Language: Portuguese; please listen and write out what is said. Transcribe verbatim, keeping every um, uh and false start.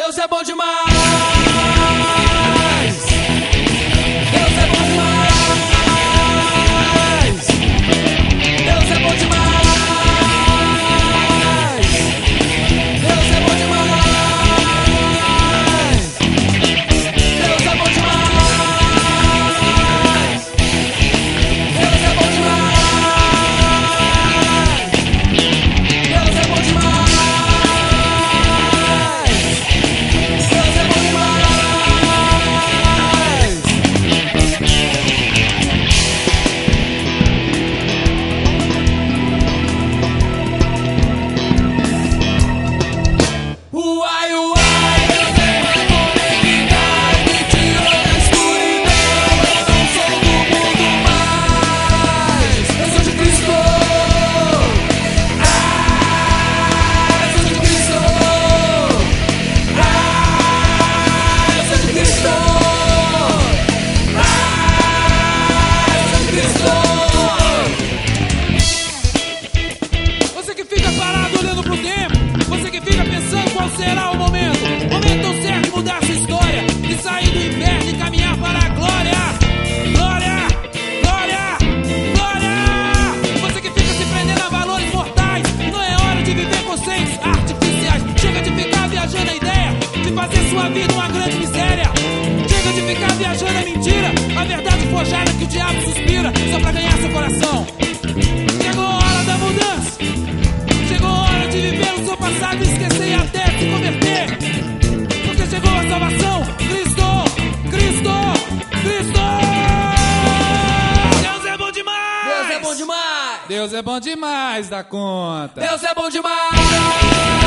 Deus é bom demais. Deus é bom demais. Deus é bom demais. Deus é bom demais. Deus é bom demais. Deus é bom demais. Deus é bom demais. Será o momento, momento certo de mudar sua história, de sair do inferno e caminhar para a glória. Glória, glória, glória. Você que fica se prendendo a valores mortais, não é hora de viver conceitos artificiais. Chega de ficar viajando a ideia de fazer sua vida uma grande miséria. Chega de ficar viajando a mentira, a verdade forjada que o diabo suspira só pra ganhar seu coração. Chegou a hora da mudança. Chegou a hora de viver o seu passado e esquecer e até se converter. Porque chegou a salvação. Cristo, Cristo, Cristo. Deus é bom demais. Deus é bom demais. Deus é bom demais da conta. Deus é bom demais.